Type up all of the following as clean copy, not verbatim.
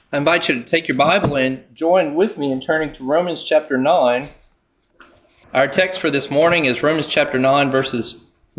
I invite you to take your Bible and join with me in turning to Romans chapter 9. Our text for this morning is Romans chapter 9, verses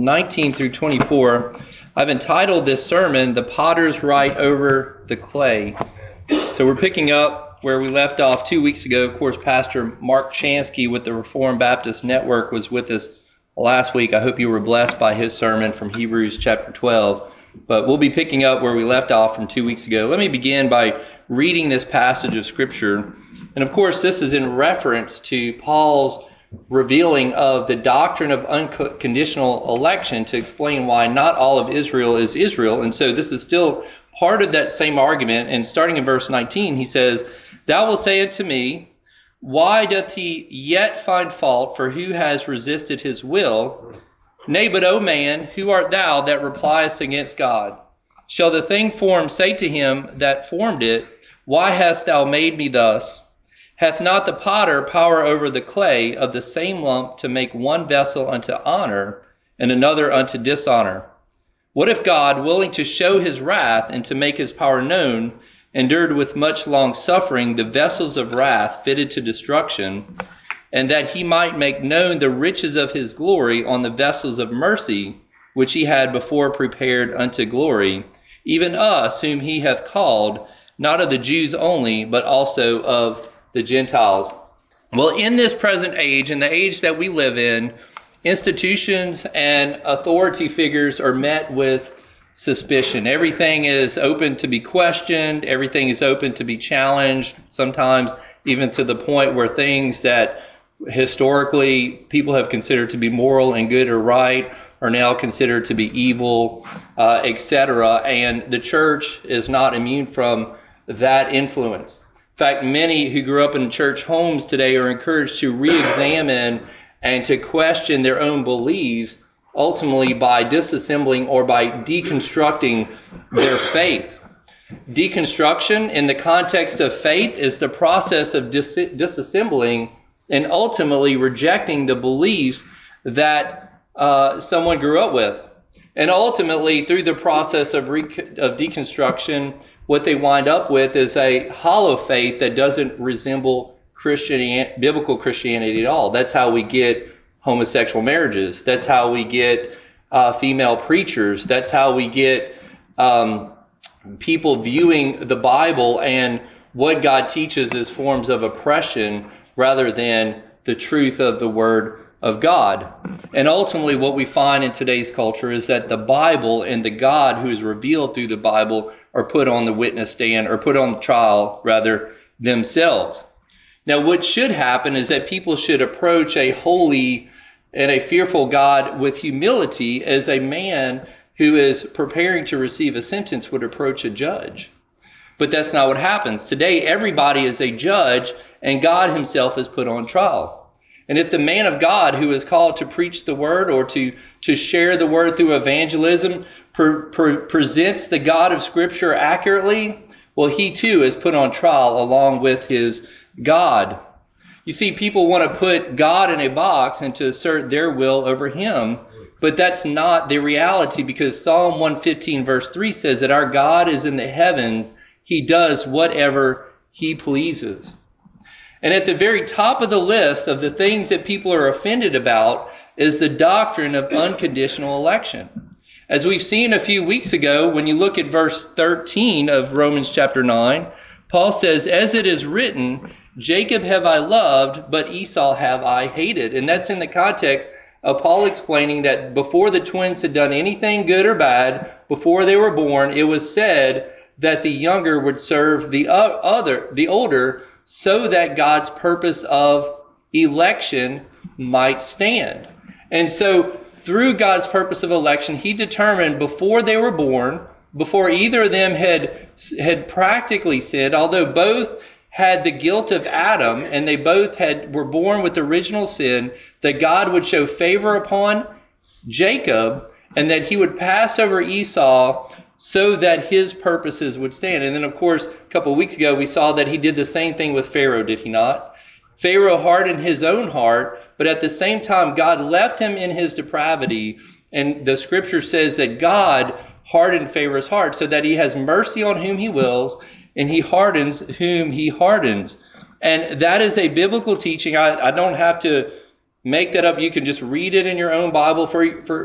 19 through 24. I've entitled this sermon, The Potter's Right Over the Clay. So we're picking up where we left off 2 weeks ago. Of course, Pastor Mark Chansky with the Reformed Baptist Network was with us last week. I hope you were blessed by his sermon from Hebrews chapter 12. But we'll be picking up where we left off from 2 weeks ago. Let me begin by reading this passage of Scripture. And of course, this is in reference to Paul's revealing of the doctrine of unconditional election to explain why not all of Israel is Israel. And so this is still part of that same argument. And starting in verse 19, he says, "Thou wilt say unto me, why doth he yet find fault? For who has resisted his will? Nay, but, O man, who art thou that repliest against God? Shall the thing formed say to him that formed it, Why hast thou made me thus? Hath not the potter power over the clay of the same lump to make one vessel unto honor and another unto dishonor? What if God, willing to show his wrath and to make his power known, endured with much long suffering the vessels of wrath fitted to destruction, and that he might make known the riches of his glory on the vessels of mercy, which he had before prepared unto glory, even us whom he hath called, not of the Jews only, but also of the Gentiles." Well, in this present age, in the age that we live in, institutions and authority figures are met with suspicion. Everything is open to be questioned. Everything is open to be challenged, sometimes even to the point where things that historically people have considered to be moral and good or right are now considered to be evil, etc. And the church is not immune from that influence. In fact, many who grew up in church homes today are encouraged to re-examine and to question their own beliefs, ultimately by disassembling or by deconstructing their faith. Deconstruction in the context of faith is the process of disassembling and ultimately rejecting the beliefs that someone grew up with. And ultimately, through the process of deconstruction, what they wind up with is a hollow faith that doesn't resemble biblical Christianity at all. That's how we get homosexual marriages. That's how we get female preachers. That's how we get people viewing the Bible and what God teaches as forms of oppression rather than the truth of the Word of God. And ultimately what we find in today's culture is that the Bible and the God who is revealed through the Bible are put on the witness stand, or put on trial, rather, themselves. Now what should happen is that people should approach a holy and a fearful God with humility, as a man who is preparing to receive a sentence would approach a judge. But that's not what happens. Today everybody is a judge, and God himself is put on trial. And if the man of God who is called to preach the word or to share the word through evangelism presents the God of Scripture accurately, well, he too is put on trial along with his God. You see, people want to put God in a box and to assert their will over him, but that's not the reality, because Psalm 115 verse 3 says that our God is in the heavens. He does whatever he pleases. And at the very top of the list of the things that people are offended about is the doctrine of unconditional election. As we've seen a few weeks ago, when you look at verse 13 of Romans chapter 9, Paul says, "As it is written, Jacob have I loved, but Esau have I hated." And that's in the context of Paul explaining that before the twins had done anything good or bad, before they were born, it was said that the younger would serve the older, so that God's purpose of election might stand. And so through God's purpose of election, he determined before they were born, before either of them had practically sinned, although both had the guilt of Adam and they both were born with original sin, that God would show favor upon Jacob and that he would pass over Esau so that his purposes would stand. And then, of course, a couple of weeks ago, we saw that he did the same thing with Pharaoh, did he not? Pharaoh hardened his own heart, but at the same time, God left him in his depravity. And the scripture says that God hardened Pharaoh's heart so that he has mercy on whom he wills and he hardens whom he hardens. And that is a biblical teaching. I don't have to make that up. You can just read it in your own Bible for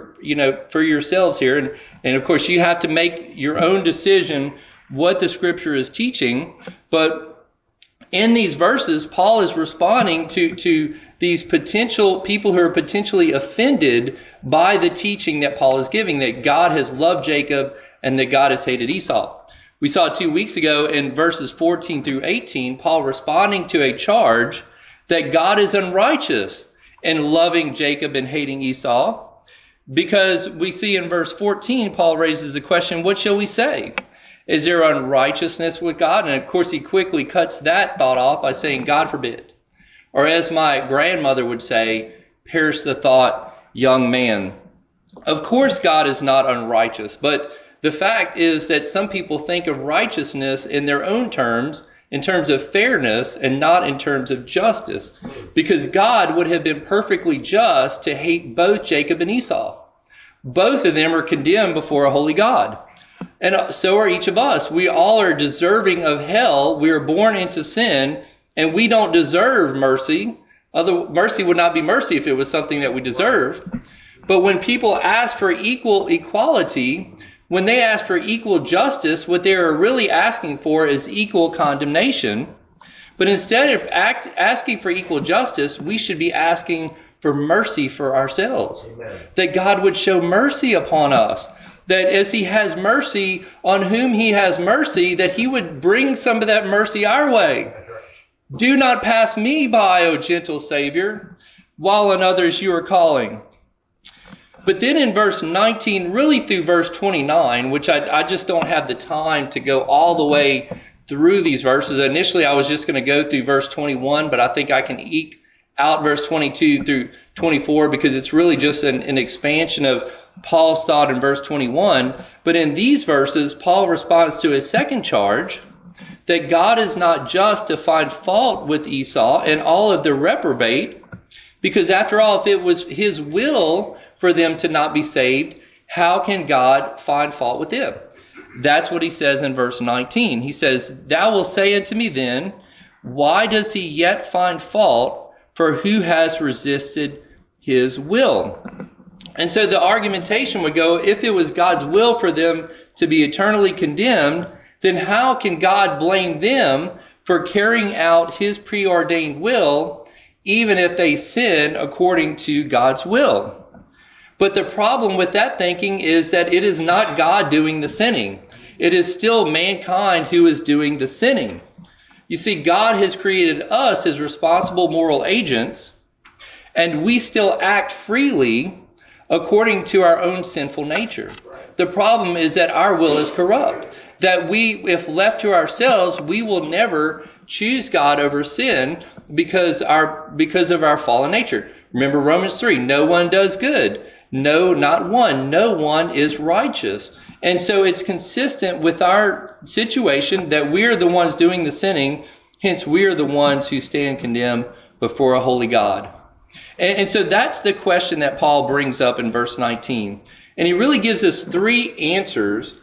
yourselves here. And of course, you have to make your own decision what the Scripture is teaching. But in these verses, Paul is responding to these potential people who are potentially offended by the teaching that Paul is giving, that God has loved Jacob and that God has hated Esau. We saw 2 weeks ago in verses 14 through 18, Paul responding to a charge that God is unrighteous in loving Jacob and hating Esau. Because we see in verse 14, Paul raises the question, what shall we say? Is there unrighteousness with God? And of course, he quickly cuts that thought off by saying, God forbid. Or as my grandmother would say, perish the thought, young man. Of course, God is not unrighteous, but the fact is that some people think of righteousness in their own terms, in terms of fairness, and not in terms of justice. Because God would have been perfectly just to hate both Jacob and Esau. Both of them are condemned before a holy God. And so are each of us. We all are deserving of hell. We are born into sin, and we don't deserve mercy. Mercy would not be mercy if it was something that we deserve. But when people ask for equal equality, when they ask for equal justice, what they are really asking for is equal condemnation. But instead of asking for equal justice, we should be asking for mercy for ourselves. Amen. That God would show mercy upon us. That as he has mercy on whom he has mercy, that he would bring some of that mercy our way. That's right. Do not pass me by, O gentle Savior, while on others you are calling. But then in verse 19, really through verse 29, which I just don't have the time to go all the way through these verses. Initially, I was just going to go through verse 21, but I think I can eke out verse 22 through 24 because it's really just an expansion of Paul's thought in verse 21. But in these verses, Paul responds to a second charge that God is not just to find fault with Esau and all of the reprobate, because after all, if it was his will for them to not be saved, how can God find fault with them? That's what he says in verse 19. He says, thou wilt say unto me then, why does he yet find fault? For who has resisted his will? And so the argumentation would go, if it was God's will for them to be eternally condemned, then how can God blame them for carrying out his preordained will, even if they sin according to God's will? But the problem with that thinking is that it is not God doing the sinning. It is still mankind who is doing the sinning. You see, God has created us as responsible moral agents, and we still act freely according to our own sinful nature. The problem is that our will is corrupt. That we, if left to ourselves, we will never choose God over sin because of our fallen nature. Remember Romans 3, no one does good. No, not one. No one is righteous. And so it's consistent with our situation that we are the ones doing the sinning. Hence, we are the ones who stand condemned before a holy God. And so that's the question that Paul brings up in verse 19. And he really gives us three answers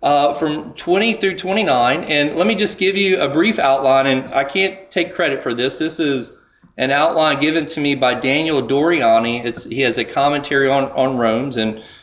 from 20 through 29. And let me just give you a brief outline. And I can't take credit for this. This is an outline given to me by Daniel Doriani. He has a commentary on Romans.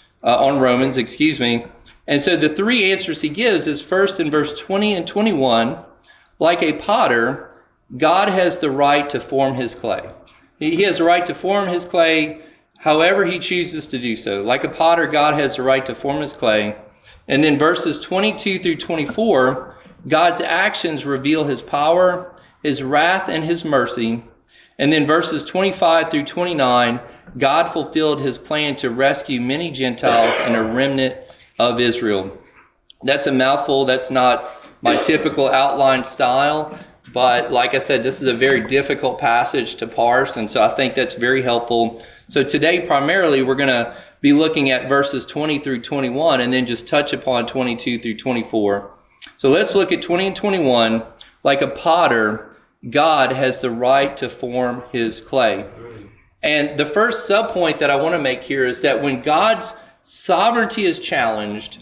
And so the three answers he gives is first in verse 20 and 21, like a potter, God has the right to form his clay. He has the right to form his clay however he chooses to do so. Like a potter, God has the right to form his clay. And then verses 22 through 24, God's actions reveal his power, his wrath, and his mercy. And then verses 25 through 29, God fulfilled his plan to rescue many Gentiles and a remnant of Israel. That's a mouthful. That's not my typical outline style. But like I said, this is a very difficult passage to parse, and so I think that's very helpful. So today, primarily, we're going to be looking at verses 20 through 21 and then just touch upon 22 through 24. So let's look at 20 and 21. Like a potter, God has the right to form his clay. And the first subpoint that I want to make here is that when God's sovereignty is challenged,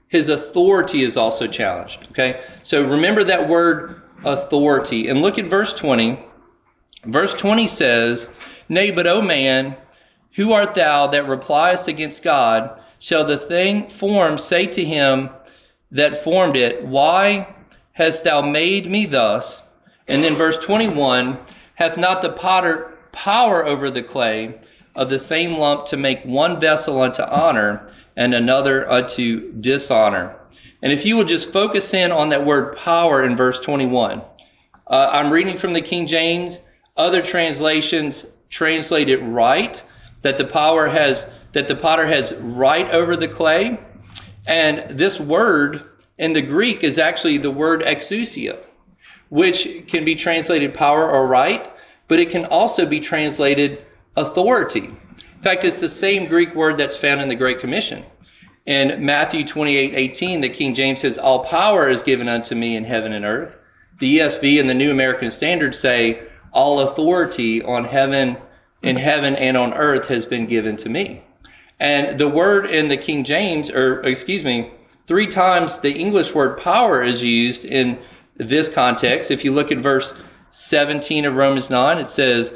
his authority is also challenged. Okay, so remember that word authority. And look at verse 20. Verse 20 says, "Nay, but, O man, who art thou that repliest against God? Shall the thing formed say to him that formed it, Why hast thou made me thus?" And then verse 21, "Hath not the potter power over the clay of the same lump to make one vessel unto honor and another unto dishonor?" And if you will just focus in on that word power in verse 21. I'm reading from the King James. Other translations translate it right, that the potter has right over the clay. And this word in the Greek is actually the word exousia, which can be translated power or right, but it can also be translated authority. In fact, it's the same Greek word that's found in the Great Commission. In Matthew 28:18, the King James says, "All power is given unto me in heaven and earth." The ESV and the New American Standard say, "All authority in heaven and on earth has been given to me." And the word in the King James, 3 times the English word power is used in this context. If you look at verse 17 of Romans 9, it says,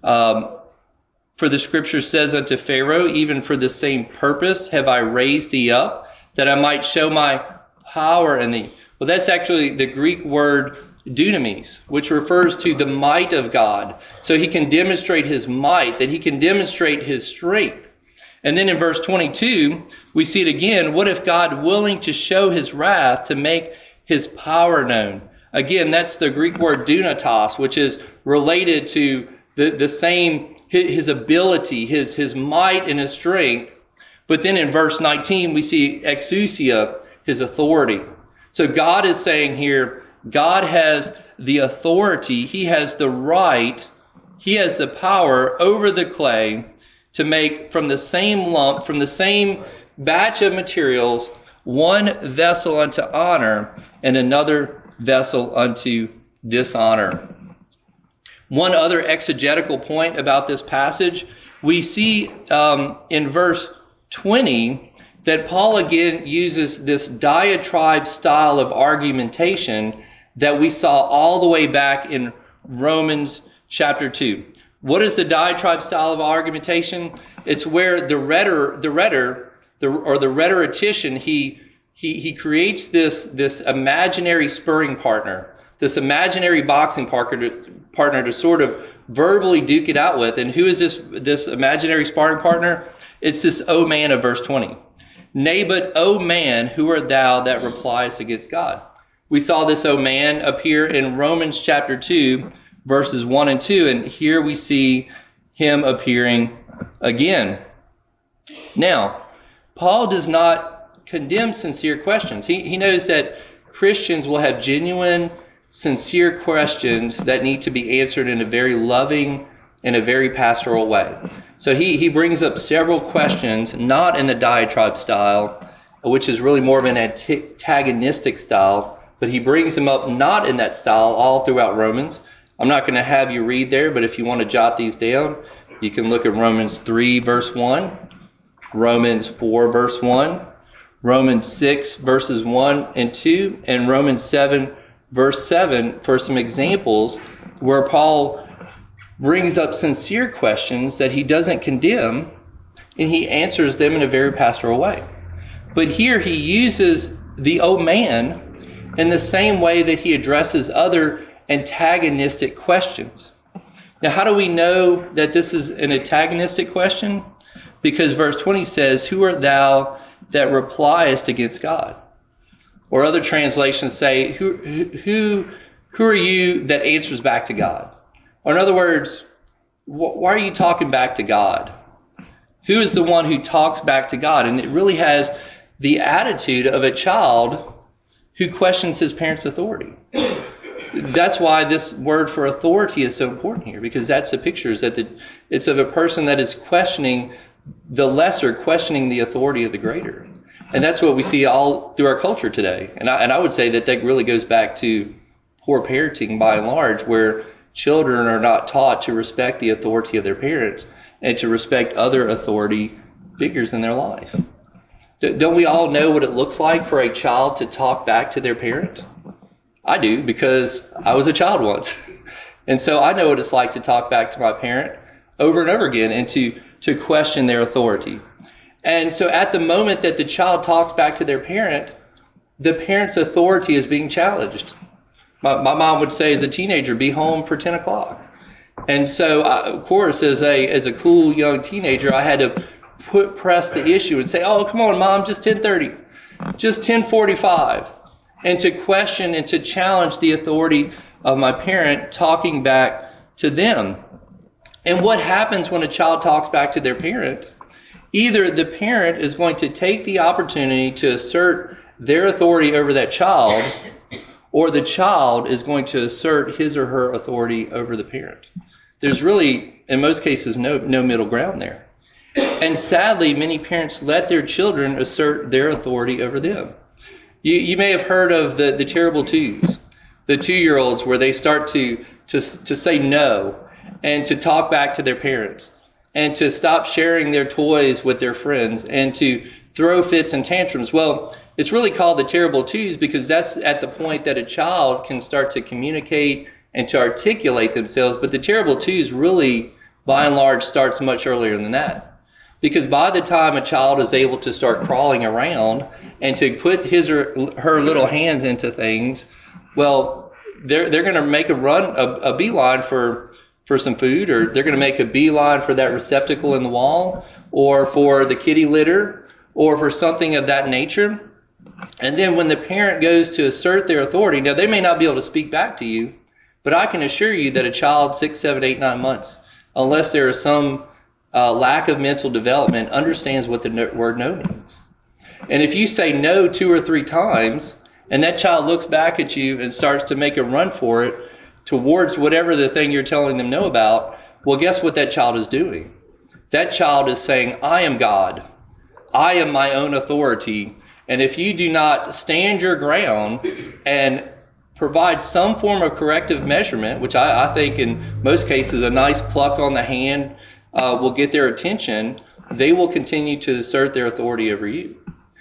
"For the scripture says unto Pharaoh, even for the same purpose have I raised thee up, that I might show my power in thee." Well, that's actually the Greek word dunamis, which refers to the might of God. So he can demonstrate his might, that he can demonstrate his strength. And then in verse 22, we see it again. "What if God, willing to show his wrath, to make his power known?" Again, that's the Greek word dunatos, which is related to the same, his ability, his might and his strength. But then in verse 19, we see exousia, his authority. So God is saying here, God has the authority, he has the right, he has the power over the clay to make from the same lump, from the same batch of materials, one vessel unto honor and another vessel unto dishonor. One other exegetical point about this passage, we see in verse 20 that Paul again uses this diatribe style of argumentation that we saw all the way back in Romans chapter 2. What is the diatribe style of argumentation? It's where the rhetorician, he creates this imaginary sparring partner, this imaginary boxing partner to sort of verbally duke it out with. And who is this imaginary sparring partner? It's this "O man" of verse 20. "Nay, but, O man, who art thou that repliest against God?" We saw this "O man" appear in Romans chapter 2, verses 1 and 2, and here we see him appearing again. Now, Paul does not condemn sincere questions. He knows that Christians will have genuine, sincere questions that need to be answered in a very loving and a very pastoral way. So he brings up several questions, not in the diatribe style, which is really more of an antagonistic style, but he brings them up not in that style all throughout Romans. I'm not going to have you read there, but if you want to jot these down, you can look at Romans 3 verse 1, Romans 4 verse 1, Romans 6 verses 1 and 2, and Romans 7 verse 7 for some examples where Paul brings up sincere questions that he doesn't condemn, and he answers them in a very pastoral way. But here he uses the "O man" in the same way that he addresses other antagonistic questions. Now, how do we know that this is an antagonistic question? Because verse 20 says, "Who art thou that repliest against God?" Or other translations say, who are you that answers back to God? Or in other words, why are you talking back to God? Who is the one who talks back to God? And it really has the attitude of a child who questions his parents' authority. That's why this word for authority is so important here, because that's the picture, is that it's of a person that is questioning the lesser, questioning the authority of the greater. And that's what we see all through our culture today. And I would say that really goes back to poor parenting by and large, where children are not taught to respect the authority of their parents and to respect other authority figures in their life. Don't we all know what it looks like for a child to talk back to their parent? I do, because I was a child once. And so I know what it's like to talk back to my parent over and over again and to question their authority. And so at the moment that the child talks back to their parent, the parent's authority is being challenged. My mom would say as a teenager, be home for 10 o'clock. And so, of course, as a cool young teenager, I had to press the issue and say, oh, come on, Mom, just 10:30, just 10:45, and to question and to challenge the authority of my parent talking back to them. And what happens when a child talks back to their parent? Either the parent is going to take the opportunity to assert their authority over that child, or the child is going to assert his or her authority over the parent. There's really, in most cases, no middle ground there. And sadly, many parents let their children assert their authority over them. You may have heard of the terrible twos, the 2-year-olds where they start to say no and to talk back to their parents and to stop sharing their toys with their friends and to throw fits and tantrums. Well, it's really called the terrible twos because that's at the point that a child can start to communicate and to articulate themselves. But the terrible twos really, by and large, starts much earlier than that. Because by the time a child is able to start crawling around and to put his or her little hands into things, well, they're going to make a beeline for some food, or they're going to make a beeline for that receptacle in the wall, or for the kitty litter, or for something of that nature. And then when the parent goes to assert their authority, now they may not be able to speak back to you, but I can assure you that a child 6, 7, 8, 9 months, unless there is some lack of mental development, understands what the word no means. And if you say no 2 or 3 times, and that child looks back at you and starts to make a run for it towards whatever the thing you're telling them no about, well, guess what that child is doing? That child is saying, I am God. I am my own authority. And if you do not stand your ground and provide some form of corrective measurement, which I think in most cases a nice pluck on the hand will get their attention, they will continue to assert their authority over you.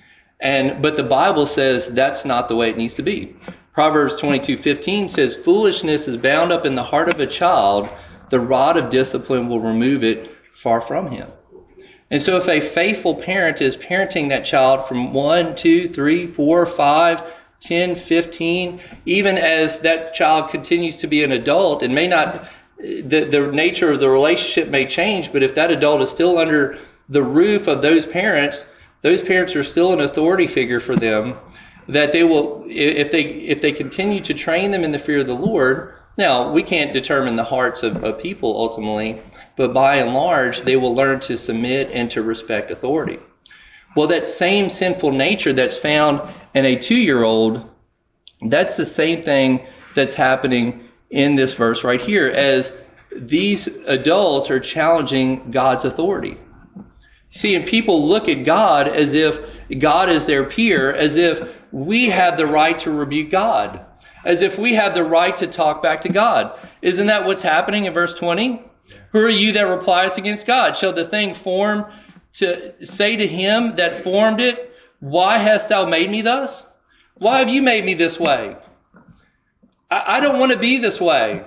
But the Bible says that's not the way it needs to be. Proverbs 22:15 says, foolishness is bound up in the heart of a child. The rod of discipline will remove it far from him. And so if a faithful parent is parenting that child from 1, 2, 3, 4, 5, 10, 15, even as that child continues to be an adult, and may not, the nature of the relationship may change, but if that adult is still under the roof of those parents are still an authority figure for them, that they will, if they continue to train them in the fear of the Lord. Now, we can't determine the hearts of people ultimately, but by and large, they will learn to submit and to respect authority. Well, that same sinful nature that's found in a 2-year-old, that's the same thing that's happening in this verse right here, as these adults are challenging God's authority. See, and people look at God as if God is their peer, as if we have the right to rebuke God, as if we have the right to talk back to God. Isn't that what's happening in verse 20? Who are you that replies against God? Shall the thing form to say to him that formed it, why hast thou made me thus? Why have you made me this way? I don't want to be this way.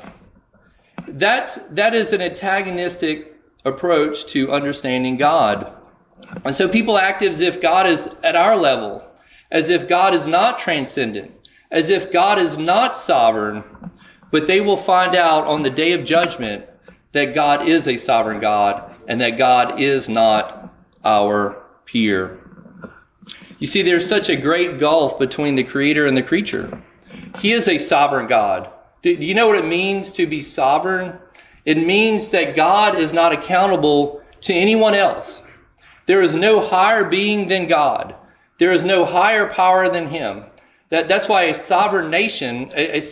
That is an antagonistic approach to understanding God. And so people act as if God is at our level, as if God is not transcendent, as if God is not sovereign, but they will find out on the day of judgment that God is a sovereign God and that God is not our peer. You see, there's such a great gulf between the Creator and the creature. He is a sovereign God. Do you know what it means to be sovereign? It means that God is not accountable to anyone else. There is no higher being than God. There is no higher power than Him. That's why a sovereign nation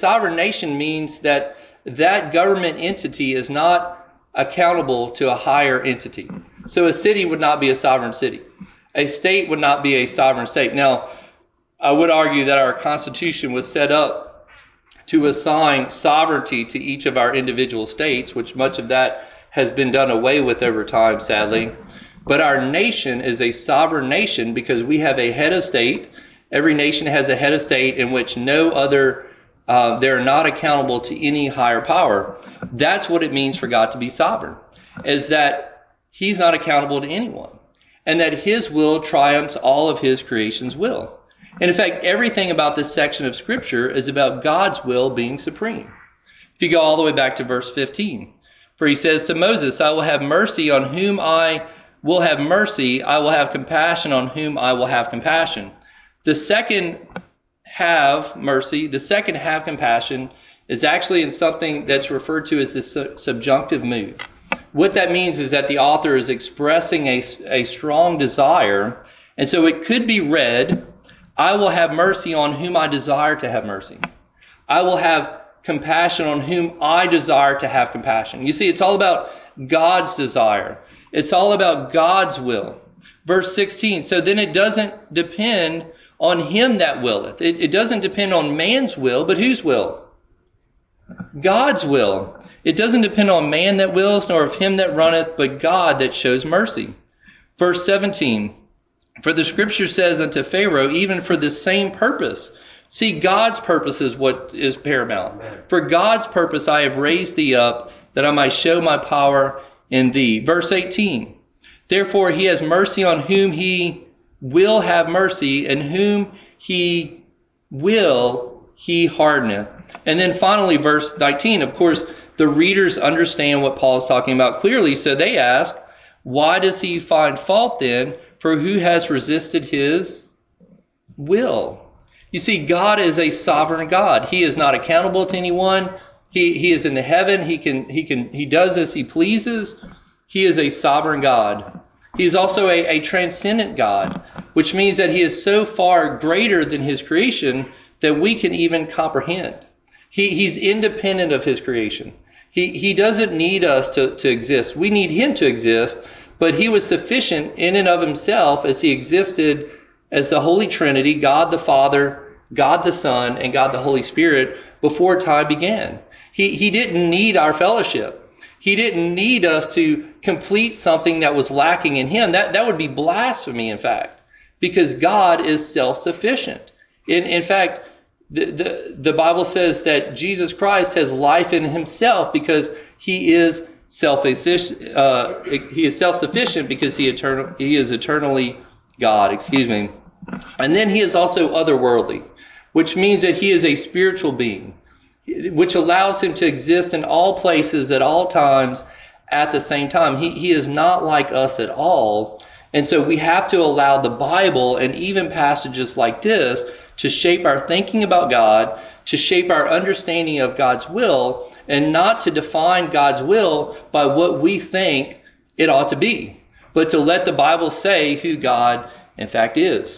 means that government entity is not accountable to a higher entity. So a city would not be a sovereign city. A state would not be a sovereign state. Now, I would argue that our Constitution was set up to assign sovereignty to each of our individual states, which much of that has been done away with over time, sadly. But our nation is a sovereign nation because we have a head of state. Every nation has a head of state in which no other, they're not accountable to any higher power. That's what it means for God to be sovereign, is that he's not accountable to anyone, and that his will triumphs all of his creation's will. And in fact, everything about this section of Scripture is about God's will being supreme. If you go all the way back to verse 15, for he says to Moses, I will have mercy on whom I will have mercy. I will have compassion on whom I will have compassion. The second have mercy, the second have compassion is actually in something that's referred to as the subjunctive mood. What that means is that the author is expressing a strong desire. And so it could be read, I will have mercy on whom I desire to have mercy. I will have compassion on whom I desire to have compassion. You see, it's all about God's desire. It's all about God's will. Verse 16, so then it doesn't depend on him that willeth. It doesn't depend on man's will, but whose will? God's will. It doesn't depend on man that wills, nor of him that runneth, but God that shows mercy. Verse 17, for the Scripture says unto Pharaoh, even for the same purpose. See, God's purpose is what is paramount. For God's purpose I have raised thee up, that I might show my power in thee. Verse 18, therefore he has mercy on whom he will have mercy, and whom he will he hardeneth. And then finally, verse 19, of course, the readers understand what Paul is talking about clearly, so they ask, why does he find fault then? For who has resisted his will? You see, God is a sovereign God. He is not accountable to anyone. He is in the heaven. He does as he pleases. He is a sovereign God. He is also a transcendent God, which means that he is so far greater than his creation that we can even comprehend. He's independent of his creation. He doesn't need us to exist. We need him to exist, but he was sufficient in and of himself as he existed as the Holy Trinity, God the Father, God the Son, and God the Holy Spirit before time began. He didn't need our fellowship. He didn't need us to complete something that was lacking in him. That would be blasphemy, in fact, because God is self-sufficient. In fact, the Bible says that Jesus Christ has life in himself because he is self-sufficient because he is eternally God. And then he is also otherworldly, which means that he is a spiritual being, which allows him to exist in all places at all times at the same time. He is not like us at all. And so we have to allow the Bible and even passages like this to shape our thinking about God, to shape our understanding of God's will, and not to define God's will by what we think it ought to be, but to let the Bible say who God in fact is.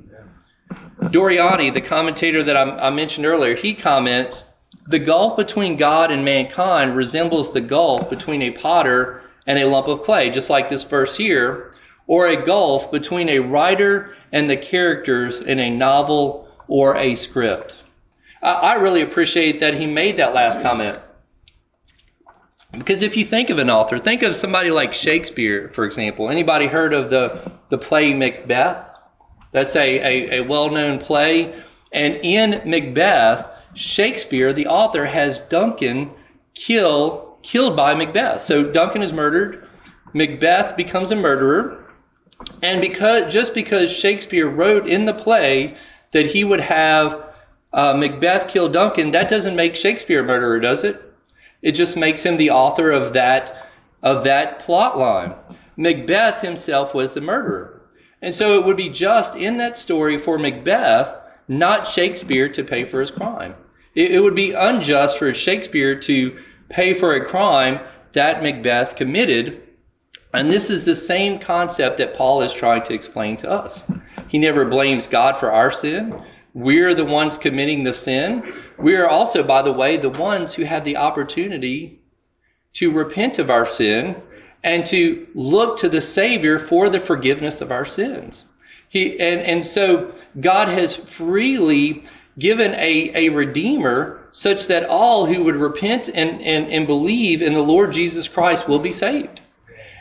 Doriani, the commentator that I mentioned earlier, he comments, the gulf between God and mankind resembles the gulf between a potter and a lump of clay, just like this verse here, or a gulf between a writer and the characters in a novel or a script. I really appreciate that he made that last comment. Because if you think of an author, think of somebody like Shakespeare, for example. Anybody heard of the play Macbeth? That's a well-known play. And in Macbeth, Shakespeare, the author, has Duncan killed by Macbeth. So Duncan is murdered. Macbeth becomes a murderer. And because Shakespeare wrote in the play that he would have Macbeth kill Duncan, that doesn't make Shakespeare a murderer, does it? It just makes him the author of that plot line. Macbeth himself was the murderer. And so it would be just in that story for Macbeth, not Shakespeare, to pay for his crime. It would be unjust for Shakespeare to pay for a crime that Macbeth committed. And this is the same concept that Paul is trying to explain to us. He never blames God for our sin. We're the ones committing the sin. We are also, by the way, the ones who have the opportunity to repent of our sin and to look to the Savior for the forgiveness of our sins. And so God has freely given a Redeemer such that all who would repent and believe in the Lord Jesus Christ will be saved.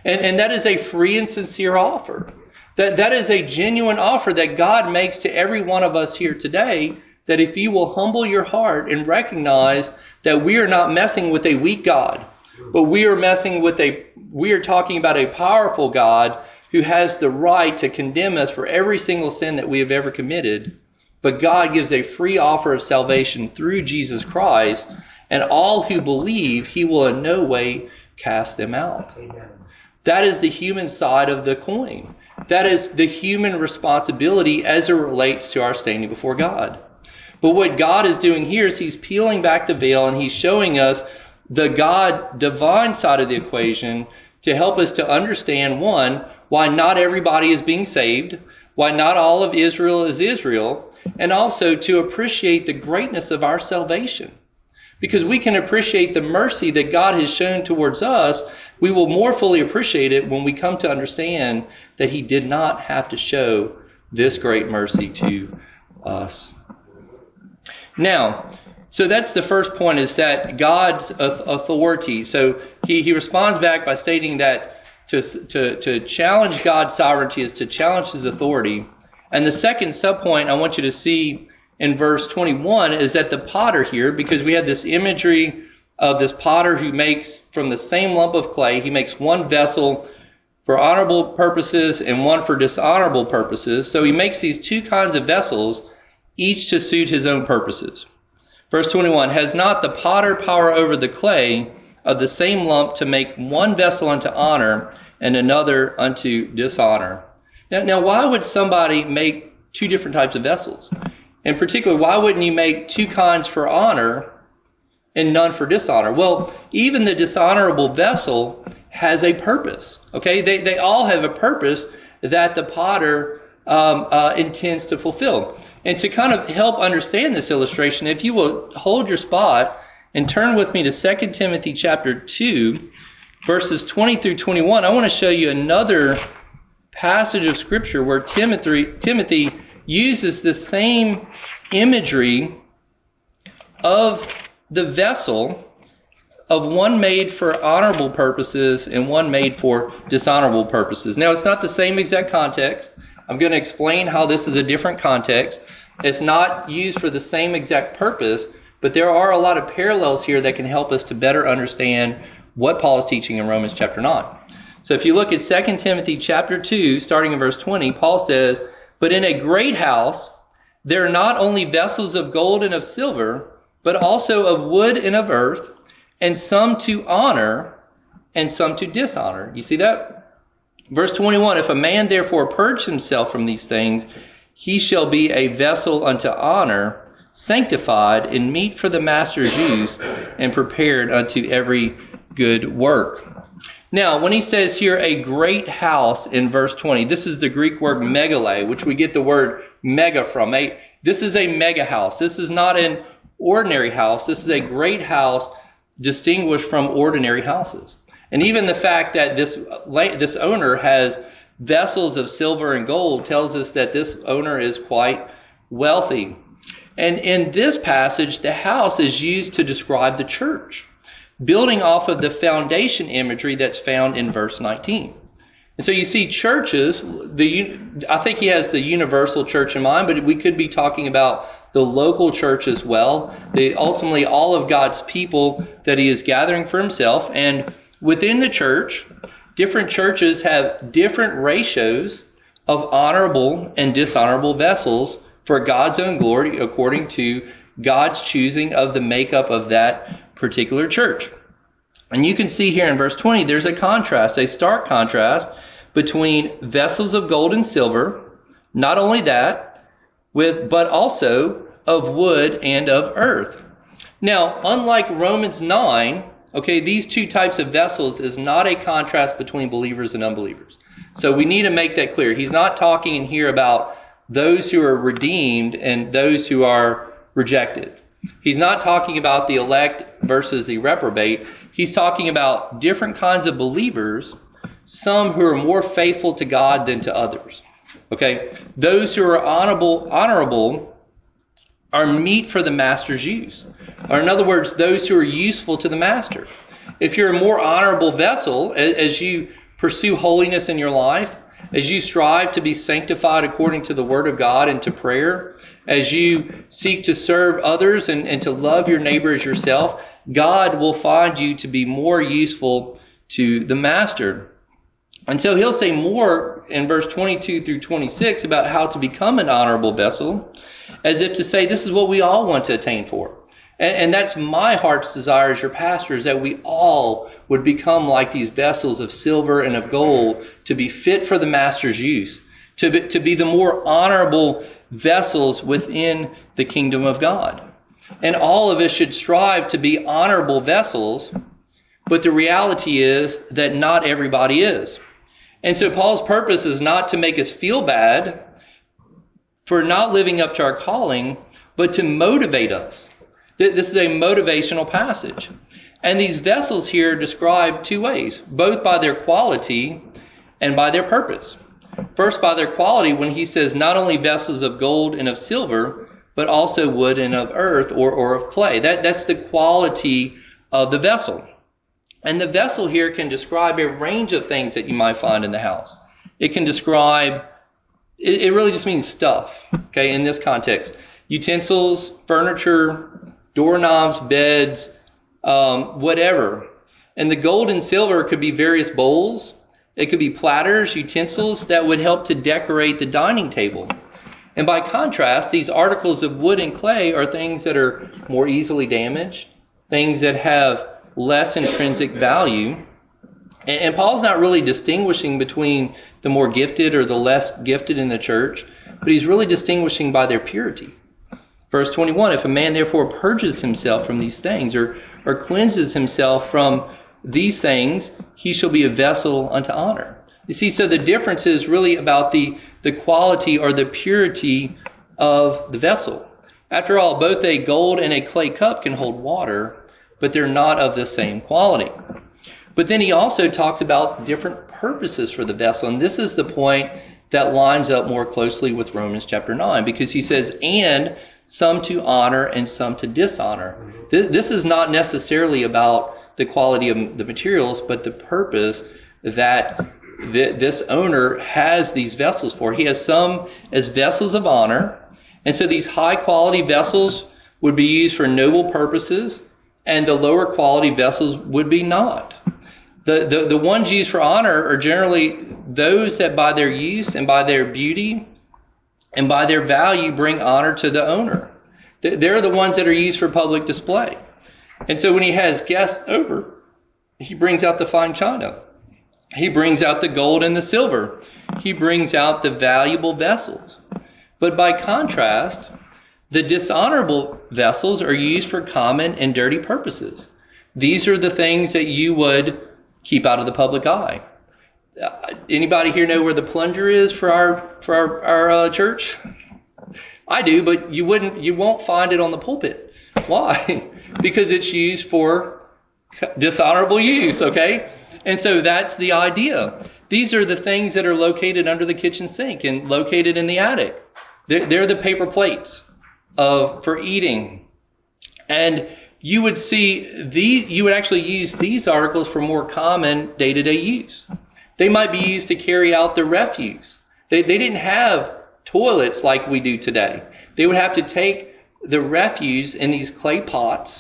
And that is a free and sincere offer. That is a genuine offer that God makes to every one of us here today, that if you will humble your heart and recognize that we are not messing with a weak God, but we are talking about a powerful God who has the right to condemn us for every single sin that we have ever committed. But God gives a free offer of salvation through Jesus Christ, and all who believe, he will in no way cast them out. Amen. That is the human side of the coin. That is the human responsibility as it relates to our standing before God. But what God is doing here is he's peeling back the veil and he's showing us the God divine side of the equation to help us to understand, one, why not everybody is being saved, why not all of Israel is Israel, and also to appreciate the greatness of our salvation. Because we can appreciate the mercy that God has shown towards us, we will more fully appreciate it when we come to understand that he did not have to show this great mercy to us. Now, so that's the first point, is that God's authority. So he responds back by stating that to challenge God's sovereignty is to challenge his authority. And the second subpoint I want you to see in verse 21 is that the potter here, because we have this imagery of this potter who makes from the same lump of clay, he makes one vessel for honorable purposes and one for dishonorable purposes. So he makes these two kinds of vessels, each to suit his own purposes. Verse 21, has not the potter power over the clay of the same lump to make one vessel unto honor and another unto dishonor? Now, why would somebody make two different types of vessels? In particular, why wouldn't you make two kinds for honor and none for dishonor? Well, even the dishonorable vessel has a purpose. Okay, they all have a purpose that the potter intends to fulfill. And to kind of help understand this illustration, if you will hold your spot and turn with me to 2 Timothy chapter 2, verses 20 through 21, I want to show you another passage of Scripture where Timothy uses the same imagery of the vessel, of one made for honorable purposes and one made for dishonorable purposes. Now, it's not the same exact context. I'm going to explain how this is a different context. It's not used for the same exact purpose, but there are a lot of parallels here that can help us to better understand what Paul is teaching in Romans chapter 9. So if you look at 2 Timothy chapter 2, starting in verse 20, Paul says, but in a great house there are not only vessels of gold and of silver, but also of wood and of earth, and some to honor and some to dishonor. You see that? Verse 21, if a man therefore purge himself from these things, he shall be a vessel unto honor, sanctified and meet for the master's use, and prepared unto every good work. Now, when he says here a great house in verse 20, this is the Greek word megale, which we get the word mega from. This is a mega house. This is not an ordinary house. This is a great house distinguished from ordinary houses. And even the fact that this owner has vessels of silver and gold tells us that this owner is quite wealthy. And in this passage, the house is used to describe the church, building off of the foundation imagery that's found in verse 19. And so you see churches, I think he has the universal church in mind, but we could be talking about the local church as well. Ultimately, all of God's people that he is gathering for himself. And within the church, different churches have different ratios of honorable and dishonorable vessels for God's own glory, according to God's choosing of the makeup of that particular church. And you can see here in verse 20, there's a contrast, a stark contrast between vessels of gold and silver, not only that, but also of wood and of earth. Now, unlike Romans 9, okay, these two types of vessels is not a contrast between believers and unbelievers. So we need to make that clear. He's not talking in here about those who are redeemed and those who are rejected. He's not talking about the elect versus the reprobate. He's talking about different kinds of believers, some who are more faithful to God than to others. Okay, those who are honorable are meet for the master's use. Or in other words, those who are useful to the master. If you're a more honorable vessel, as you pursue holiness in your life, as you strive to be sanctified according to the Word of God and to prayer, as you seek to serve others and to love your neighbor as yourself, God will find you to be more useful to the Master. And so he'll say more in verse 22 through 26 about how to become an honorable vessel, as if to say this is what we all want to attain for. And that's my heart's desire as your pastor, is that we all would become like these vessels of silver and of gold, to be fit for the Master's use, to be the more honorable vessels within the kingdom of God. And all of us should strive to be honorable vessels, but the reality is that not everybody is. And so Paul's purpose is not to make us feel bad for not living up to our calling, but to motivate us. This is a motivational passage. And these vessels here are described two ways, both by their quality and by their purpose. First, by their quality, when he says not only vessels of gold and of silver, but also wood and of earth or of clay. That's the quality of the vessel. And the vessel here can describe a range of things that you might find in the house. It can describe, it really just means stuff, okay, in this context. Utensils, furniture, doorknobs, beds, whatever. And the gold and silver could be various bowls. It could be platters, utensils that would help to decorate the dining table. And by contrast, these articles of wood and clay are things that are more easily damaged, things that have less intrinsic value. And Paul's not really distinguishing between the more gifted or the less gifted in the church, but he's really distinguishing by their purity. Verse 21, if a man therefore purges himself from these things or cleanses himself from these things, he shall be a vessel unto honor. You see, so the difference is really about the quality or the purity of the vessel. After all, both a gold and a clay cup can hold water, but they're not of the same quality. But then he also talks about different purposes for the vessel. And this is the point that lines up more closely with Romans chapter 9, because he says, and some to honor and some to dishonor. This is not necessarily about the quality of the materials, but the purpose that this owner has these vessels for. He has some as vessels of honor. And so these high quality vessels would be used for noble purposes, and the lower quality vessels would be not. The ones used for honor are generally those that by their use and by their beauty and by their value bring honor to the owner. They're the ones that are used for public display. And so when he has guests over, he brings out the fine china. He brings out the gold and the silver. He brings out the valuable vessels. But by contrast, the dishonorable vessels are used for common and dirty purposes. These are the things that you would keep out of the public eye. Anybody here know where the plunger is for our church? I do, but you won't find it on the pulpit. Why? Because it's used for dishonorable use, okay? And so that's the idea. These are the things that are located under the kitchen sink and located in the attic. They're the paper plates for eating. And you would actually use these articles for more common day-to-day use. They might be used to carry out the refuse. They didn't have toilets like we do today. They would have to take the refuse in these clay pots,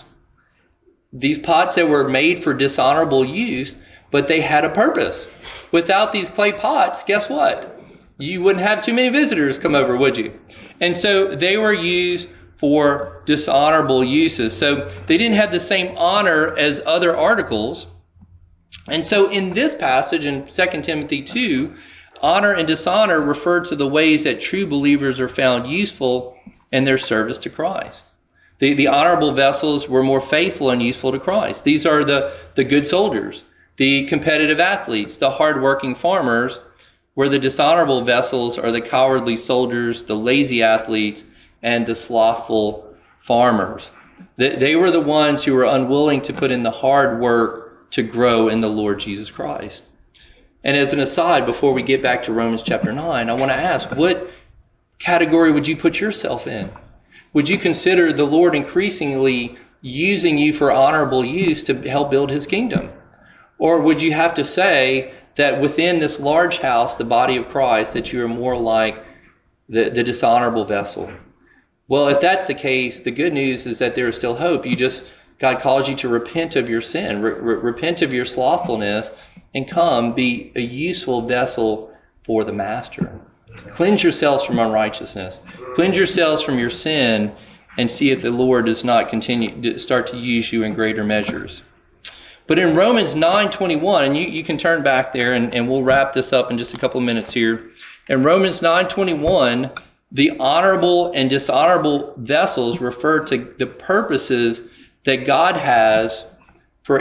these pots that were made for dishonorable use, but they had a purpose. Without these clay pots, guess what? You wouldn't have too many visitors come over, would you? And so they were used for dishonorable uses. So they didn't have the same honor as other articles. And so in this passage in 2 Timothy 2, honor and dishonor refer to the ways that true believers are found useful in their service to Christ. The honorable vessels were more faithful and useful to Christ. These are the good soldiers, the competitive athletes, the hardworking farmers, where the dishonorable vessels are the cowardly soldiers, the lazy athletes, and the slothful farmers. They were the ones who were unwilling to put in the hard work to grow in the Lord Jesus Christ. And as an aside, before we get back to Romans chapter 9, I want to ask, what category would you put yourself in? Would you consider the Lord increasingly using you for honorable use to help build his kingdom? Or would you have to say that within this large house, the body of Christ, that you are more like the dishonorable vessel. Well, if that's the case, the good news is that there is still hope. God calls you to repent of your sin, repent of your slothfulness, and come be a useful vessel for the Master. Cleanse yourselves from unrighteousness. Cleanse yourselves from your sin, and see if the Lord does not start to use you in greater measures. But in Romans 9:21, and you can turn back there, and we'll wrap this up in just a couple of minutes here. In Romans 9:21, the honorable and dishonorable vessels refer to the purposes that God has for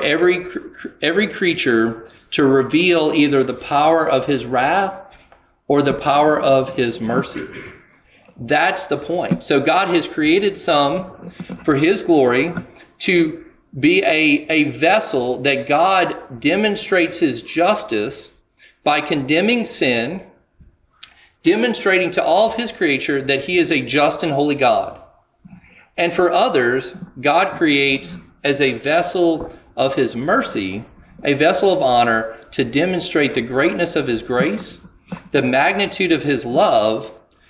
every creature to reveal either the power of His wrath or the power of His mercy. That's the point. So God has created some for His glory to be a vessel that God demonstrates His justice by condemning sin, demonstrating to all of His creature that He is a just and holy God. And for others, God creates as a vessel of His mercy, a vessel of honor to demonstrate the greatness of His grace, the magnitude of His love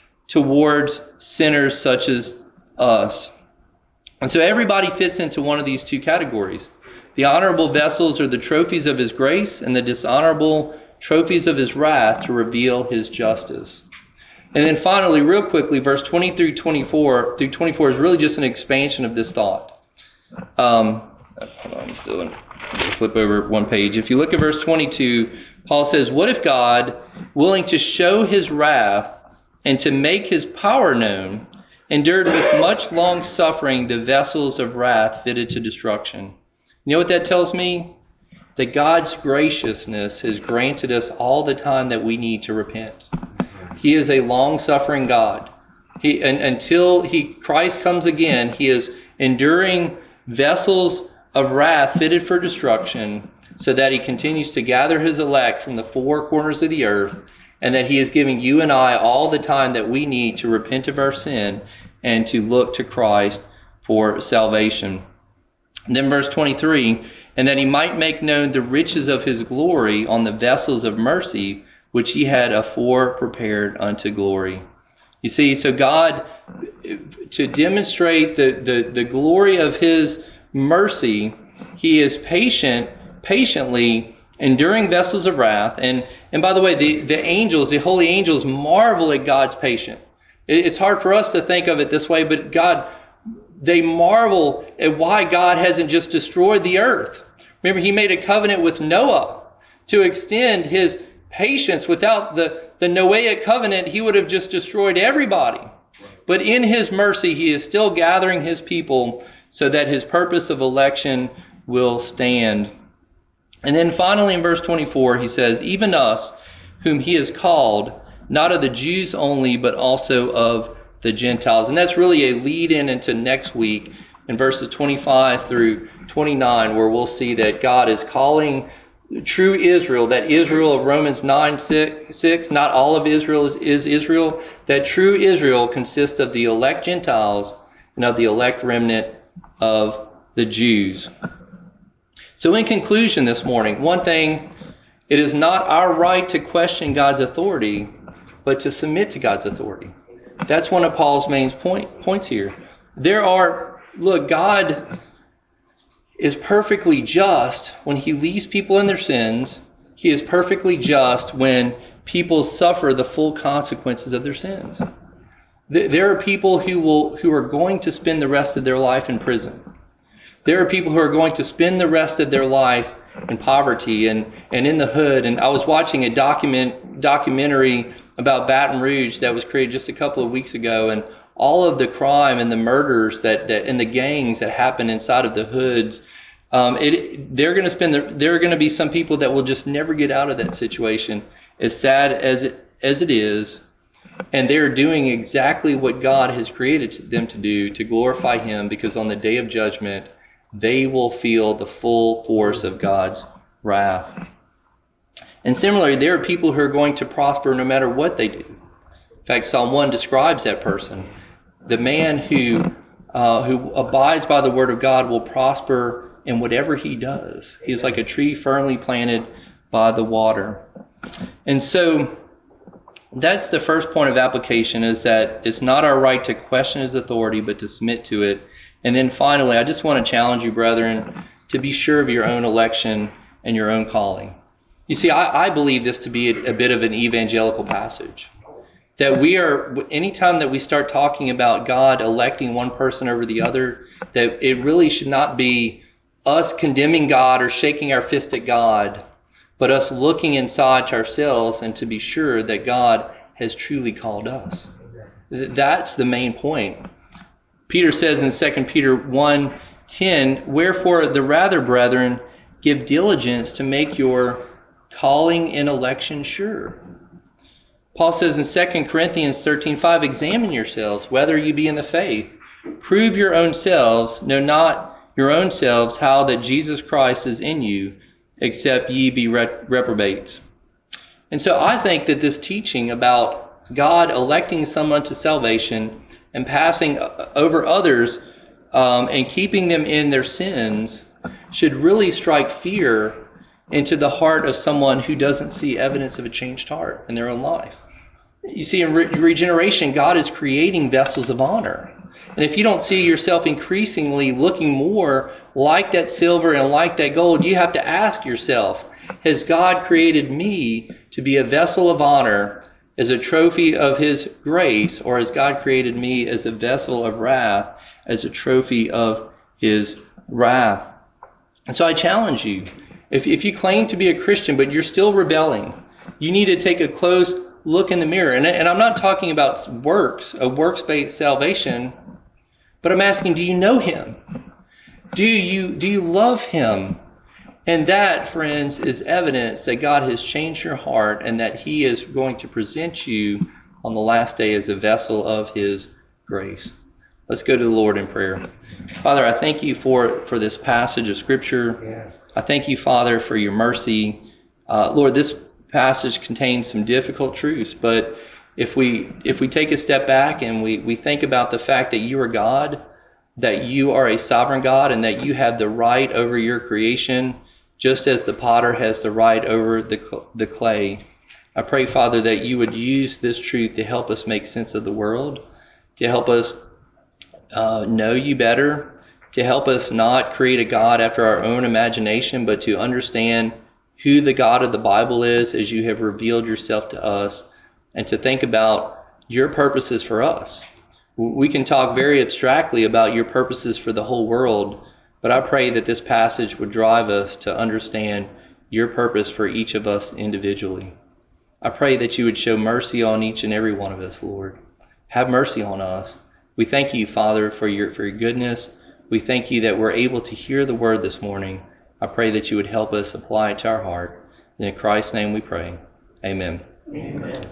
towards sinners such as us. And so everybody fits into one of these two categories. The honorable vessels are the trophies of His grace, and the dishonorable trophies of His wrath to reveal His justice. And then finally, real quickly, verse 20 through 24 is really just an expansion of this thought. Hold on, I'm still going to flip over one page. If you look at verse 22, Paul says, "What if God, willing to show His wrath and to make His power known, endured with much long suffering the vessels of wrath fitted to destruction?" You know what that tells me? That God's graciousness has granted us all the time that we need to repent. He is a long-suffering God. Until Christ comes again, He is enduring vessels of wrath fitted for destruction, so that He continues to gather His elect from the four corners of the earth, and that He is giving you and I all the time that we need to repent of our sin and to look to Christ for salvation. And then verse 23, "And that He might make known the riches of His glory on the vessels of mercy, which He had afore prepared unto glory." You see, so God, to demonstrate the glory of His mercy, He is patiently enduring vessels of wrath. And by the way, the angels, the holy angels, marvel at God's patience. It's hard for us to think of it this way, but they marvel at why God hasn't just destroyed the earth. Remember, He made a covenant with Noah to extend His patience. Without the Noahic covenant, He would have just destroyed everybody. But in His mercy, He is still gathering His people so that His purpose of election will stand. And then finally in verse 24, He says, "Even us, whom He has called, not of the Jews only, but also of the Gentiles." And that's really a lead-in into next week in verses 25 through 29, where we'll see that God is calling true Israel, that Israel of Romans 9:6, not all of Israel is Israel, that true Israel consists of the elect Gentiles and of the elect remnant of the Jews. So in conclusion this morning, one thing, it is not our right to question God's authority, but to submit to God's authority. That's one of Paul's main points here. God is perfectly just when He leaves people in their sins. He is perfectly just when people suffer the full consequences of their sins. There are people who are going to spend the rest of their life in prison. There are people who are going to spend the rest of their life in poverty and in the hood. And I was watching a documentary about Baton Rouge that was created just a couple of weeks ago, and all of the crime and the murders that and the gangs that happen inside of the hoods. There are going to be some people that will just never get out of that situation, as sad as it is, and they're doing exactly what God has created them to do, to glorify Him, because on the day of judgment they will feel the full force of God's wrath. And similarly, there are people who are going to prosper no matter what they do. In fact, Psalm 1 describes that person. The man who abides by the word of God will prosper in whatever he does. He is like a tree firmly planted by the water. And so that's the first point of application, is that it's not our right to question his authority, but to submit to it. And then finally, I just want to challenge you, brethren, to be sure of your own election and your own calling. You see, I believe this to be a bit of an evangelical passage. That we are, anytime that we start talking about God electing one person over the other, that it really should not be us condemning God or shaking our fist at God, but us looking inside to ourselves and to be sure that God has truly called us. That's the main point. Peter says in 2 Peter 1:10, "Wherefore the rather, brethren, give diligence to make your calling and election sure." Paul says in 2 Corinthians 13:5, "Examine yourselves, whether you be in the faith. Prove your own selves, know not your own selves how that Jesus Christ is in you, except ye be reprobates." And so I think that this teaching about God electing someone to salvation and passing over others and keeping them in their sins should really strike fear into the heart of someone who doesn't see evidence of a changed heart in their own life. You see, in regeneration, God is creating vessels of honor. And if you don't see yourself increasingly looking more like that silver and like that gold, you have to ask yourself, has God created me to be a vessel of honor as a trophy of his grace, or has God created me as a vessel of wrath, as a trophy of his wrath? And so I challenge you, if you claim to be a Christian but you're still rebelling, you need to take a close look in the mirror. And I'm not talking about works, a works-based salvation, but I'm asking, do you know him? Do you love him? And that, friends, is evidence that God has changed your heart and that he is going to present you on the last day as a vessel of his grace. Let's go to the Lord in prayer. Father, I thank you for this passage of Scripture. Yes. I thank you, Father, for your mercy. Lord, this passage contains some difficult truths, but if we take a step back and we think about the fact that you are God, that you are a sovereign God, and that you have the right over your creation, just as the potter has the right over the clay. I pray, Father, that you would use this truth to help us make sense of the world, to help us know you better, to help us not create a God after our own imagination, but to understand who the God of the Bible is as you have revealed yourself to us, and to think about your purposes for us. We can talk very abstractly about your purposes for the whole world, but I pray that this passage would drive us to understand your purpose for each of us individually. I pray that you would show mercy on each and every one of us, Lord. Have mercy on us. We thank you, Father, for your goodness. We thank you that we're able to hear the word this morning. I pray that you would help us apply it to our heart. In Christ's name we pray. Amen. Amen.